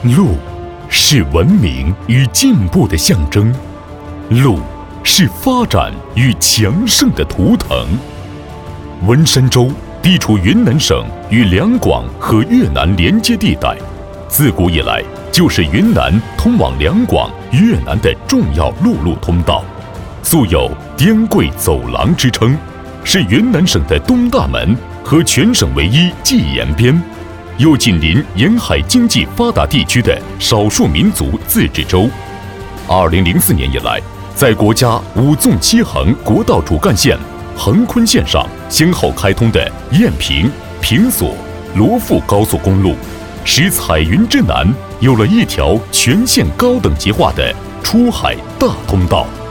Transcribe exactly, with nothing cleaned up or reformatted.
路是文明与进步的象征，路是发展与强盛的图腾。文山州地处云南省与两广和越南连接地带，自古以来就是云南通往两广、越南的重要陆路通道，素有滇桂走廊之称，是云南省的东大门和全省唯一系沿边，又紧邻沿海经济发达地区的少数民族自治州。二零零四年以来，在国家五纵七横国道主干线横昆线上先后开通的燕平、平索、罗富高速公路，使彩云之南有了一条全线高等级化的出海大通道。